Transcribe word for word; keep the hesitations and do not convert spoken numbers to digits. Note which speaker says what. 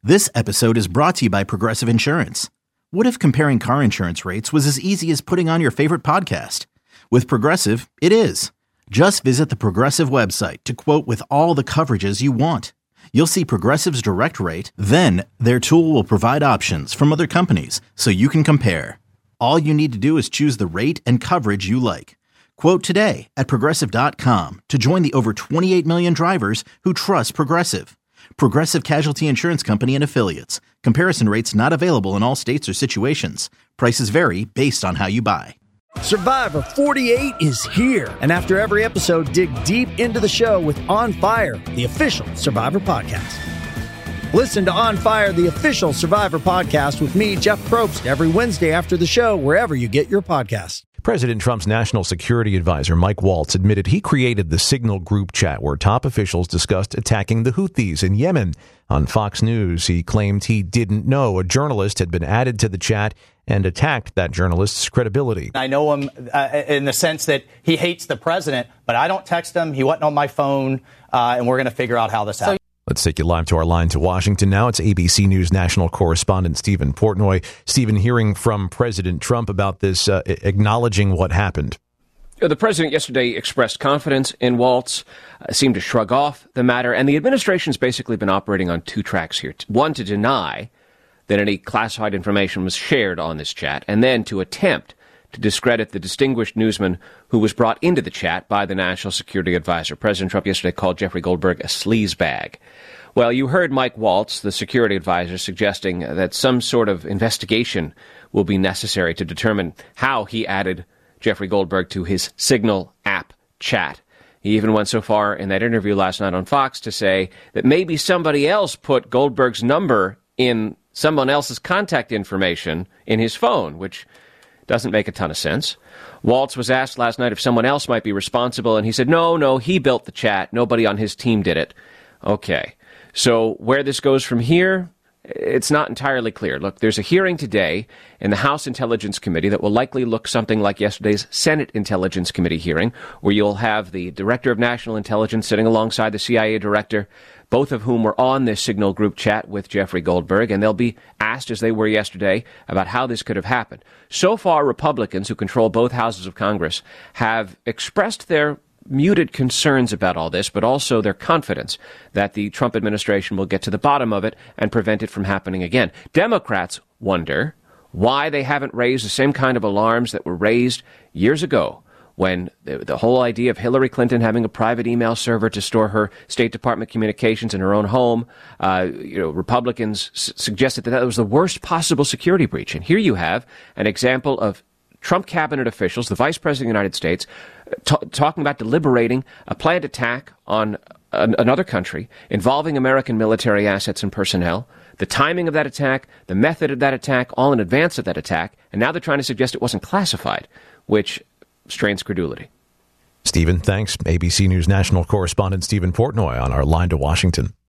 Speaker 1: This episode is brought to you by Progressive Insurance. What if comparing car insurance rates was as easy as putting on your favorite podcast? With Progressive, it is. Just visit the Progressive website to quote with all the coverages you want. You'll see Progressive's direct rate, then their tool will provide options from other companies so you can compare. All you need to do is choose the rate and coverage you like. Quote today at progressive dot com to join the over twenty-eight million drivers who trust Progressive. Progressive Casualty Insurance Company and Affiliates. Comparison rates not available in all states or situations. Prices vary based on how you buy.
Speaker 2: Survivor forty-eight is here. And after every episode, dig deep into the show with On Fire, the official Survivor podcast. Listen to On Fire, the official Survivor podcast with me, Jeff Probst, every Wednesday after the show, wherever you get your podcasts.
Speaker 3: President Trump's national security advisor, Mike Waltz, admitted he created the Signal group chat where top officials discussed attacking the Houthis in Yemen. On Fox News, he claimed he didn't know a journalist had been added to the chat and attacked that journalist's credibility.
Speaker 4: I know him uh, in the sense that he hates the president, but I don't text him. He wasn't on my phone, uh, and we're going to figure out how this happens. So-
Speaker 3: Let's take you live to our line to Washington now. It's A B C News national correspondent Stephen Portnoy. Stephen, hearing from President Trump about this, uh, acknowledging what happened.
Speaker 5: The president yesterday expressed confidence in Waltz, uh, seemed to shrug off the matter, and the administration's basically been operating on two tracks here. One, to deny that any classified information was shared on this chat, and then to attempt to discredit the distinguished newsman who was brought into the chat by the national security advisor. President Trump yesterday called Jeffrey Goldberg a sleazebag. Well, you heard Mike Waltz, the security advisor, suggesting that some sort of investigation will be necessary to determine how he added Jeffrey Goldberg to his Signal app chat. He even went so far in that interview last night on Fox to say that maybe somebody else put Goldberg's number in someone else's contact information in his phone, which doesn't make a ton of sense. Waltz was asked last night if someone else might be responsible, and he said, no, no, he built the chat. Nobody on his team did it. Okay. So where this goes from here, it's not entirely clear. Look, there's a hearing today in the House Intelligence Committee that will likely look something like yesterday's Senate Intelligence Committee hearing, where you'll have the Director of National Intelligence sitting alongside the C I A Director, both of whom were on this Signal group chat with Jeffrey Goldberg, and they'll be asked, as they were yesterday, about how this could have happened. So far, Republicans, who control both houses of Congress, have expressed their muted concerns about all this, but also their confidence that the Trump administration will get to the bottom of it and prevent it from happening again. Democrats wonder why they haven't raised the same kind of alarms that were raised years ago when the, the whole idea of Hillary Clinton having a private email server to store her State Department communications in her own home, uh, you know, Republicans s- suggested that that was the worst possible security breach. And here you have an example of Trump cabinet officials, the Vice President of the United States, t- talking about deliberating a planned attack on an- another country involving American military assets and personnel, the timing of that attack, the method of that attack, all in advance of that attack, and now they're trying to suggest it wasn't classified, which strains credulity.
Speaker 3: Stephen, thanks. A B C News national correspondent Stephen Portnoy on our line to Washington.